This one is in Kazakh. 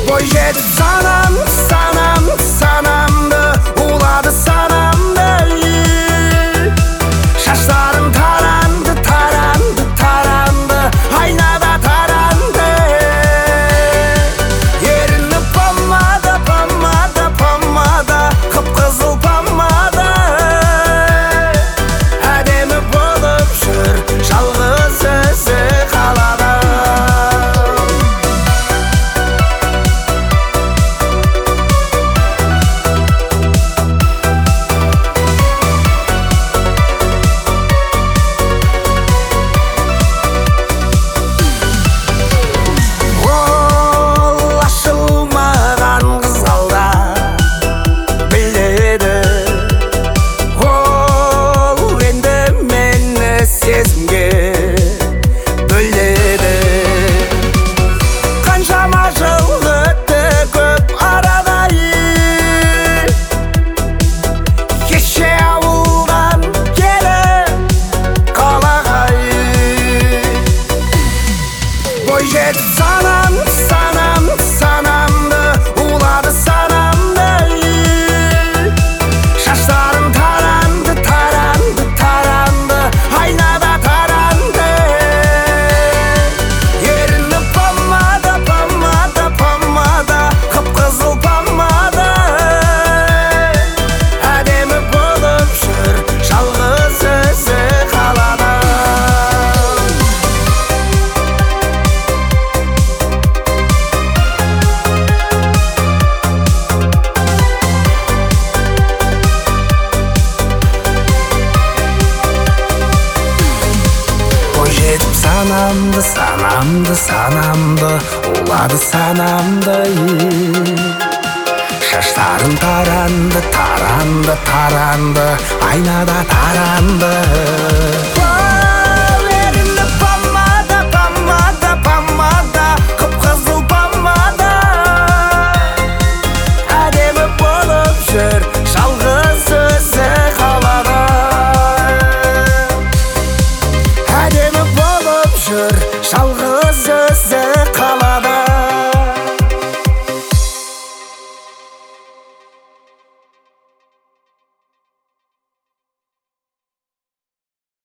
Бойжетіп санамды улады санамды. Шаштарың таранды айнада таранды. Еріні помада қып-қызыл помада. Әдемі болып жүр жалғыз өзі қалада. Сезімге бөледі. Қаншама жыл өтті көп арадай. Кеше ауылдан келіп қалаға. Бойжетіп санамды улады санамды. Шаштарың таранды айнада таранды. Еріні помада қып-қызыл помада. Әдемі болып жүр жалғыз өзі қалада. Бойжетіп санамды улады санамды. Шаштарың таранды айнада таранды.